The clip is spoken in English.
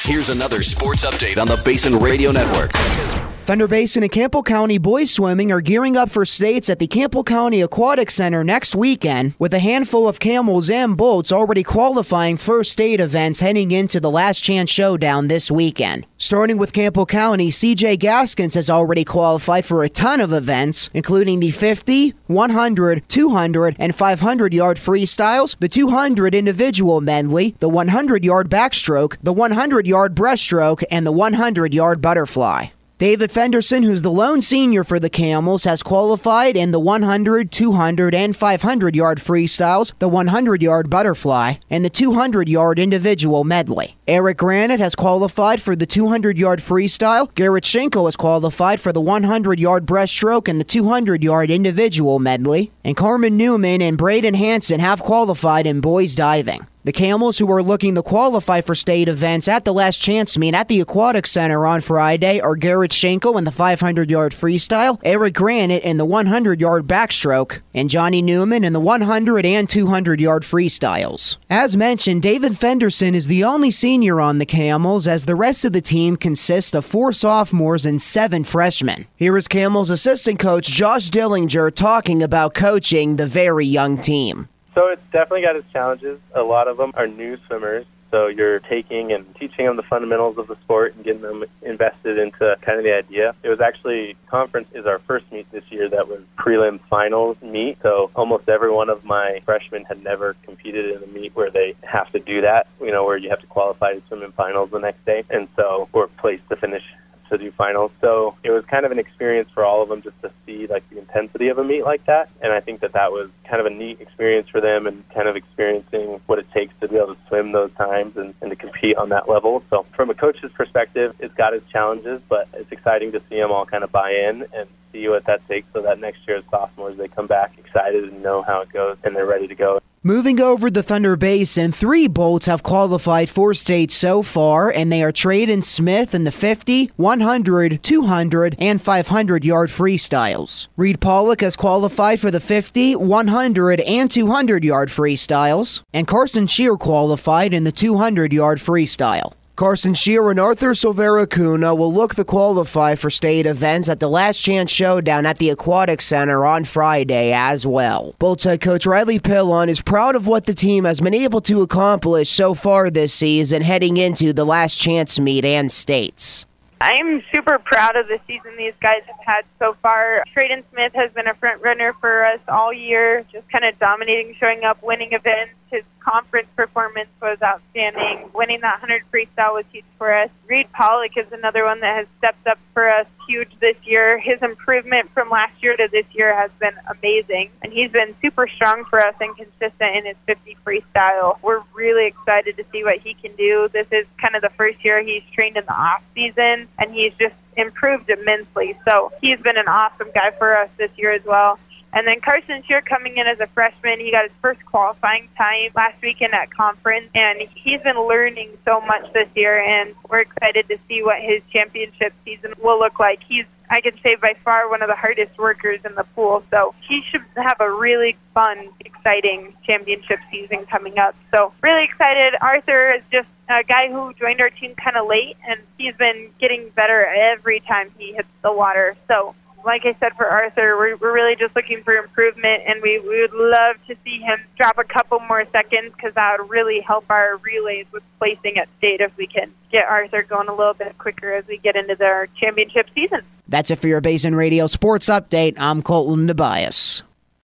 Here's another sports update on the Basin Radio Network. Thunder Basin and Campbell County boys swimming are gearing up for states at the Campbell County Aquatic Center next weekend, with a handful of camels and boats already qualifying for state events heading into the Last Chance Showdown this weekend. Starting with Campbell County, CJ Gaskins has already qualified for a ton of events, including the 50, 100, 200, and 500-yard freestyles, the 200 individual medley, the 100-yard backstroke, the 100-yard breaststroke, and the 100-yard butterfly. David Fenderson, who's the lone senior for the Camels, has qualified in the 100, 200, and 500-yard freestyles, the 100-yard butterfly, and the 200-yard individual medley. Eric Granite has qualified for the 200-yard freestyle. Garrett Schenkel has qualified for the 100-yard breaststroke and the 200-yard individual medley. And Carmen Newman and Braden Hansen have qualified in boys diving. The Camels, who are looking to qualify for state events at the Last Chance meet at the Aquatic Center on Friday, are Garrett Schenkel in the 500-yard freestyle, Eric Granite in the 100-yard backstroke, and Johnny Newman in the 100 and 200-yard freestyles. As mentioned, David Fenderson is the only senior on the Camels, as the rest of the team consists of 4 sophomores and 7 freshmen. Here is Camels assistant coach Josh Dillinger talking about coaching the very young team. So it's definitely got its challenges. A lot of them are new swimmers, so you're taking and teaching them the fundamentals of the sport and getting them invested into kind of the idea. It was actually, conference is our first meet this year that was prelim finals meet, so almost every one of my freshmen had never competed in a meet where they have to do that, where you have to qualify to swim in finals the next day, and so we're placed to finish to do finals. So it was kind of an experience for all of them just to see the intensity of a meet like that. And I think that was kind of a neat experience for them and kind of experiencing what it takes to be able to swim those times and to compete on that level. So from a coach's perspective, it's got its challenges, but it's exciting to see them all kind of buy in and see what that takes so that next year as sophomores, they come back excited and know how it goes and they're ready to go. Moving over the Thunder Basin, 3 boats have qualified for states so far, and they are Traden Smith in the 50, 100, 200, and 500-yard freestyles. Reed Pollock has qualified for the 50, 100, and 200-yard freestyles, and Carson Shear qualified in the 200-yard freestyle. Carson Shear and Arthur Silvera Cuna will look to qualify for state events at the Last Chance Showdown at the Aquatic Center on Friday as well. Bolts head coach Riley Pillon is proud of what the team has been able to accomplish so far this season heading into the Last Chance meet and states. I'm super proud of the season these guys have had so far. Traden Smith has been a front runner for us all year, just kind of dominating, showing up, winning events. His conference performance was outstanding. Winning that 100 freestyle was huge for us. Reed Pollock is another one that has stepped up for us huge this year. His improvement from last year to this year has been amazing, and he's been super strong for us and consistent in his 50 freestyle. We're really excited to see what he can do. This is kind of the first year he's trained in the off season, and he's just improved immensely. So he's been an awesome guy for us this year as well. And then Carson Shear coming in as a freshman, he got his first qualifying time last weekend at conference, and he's been learning so much this year, and we're excited to see what his championship season will look like. He's, I can say, by far one of the hardest workers in the pool, so he should have a really fun, exciting championship season coming up. So really excited. Arthur is just a guy who joined our team kind of late, and he's been getting better every time he hits the water. So like I said, for Arthur, we're really just looking for improvement, and we would love to see him drop a couple more seconds because that would really help our relays with placing at state if we can get Arthur going a little bit quicker as we get into their championship season. That's it for your Basin Radio Sports Update. I'm Colton Tobias.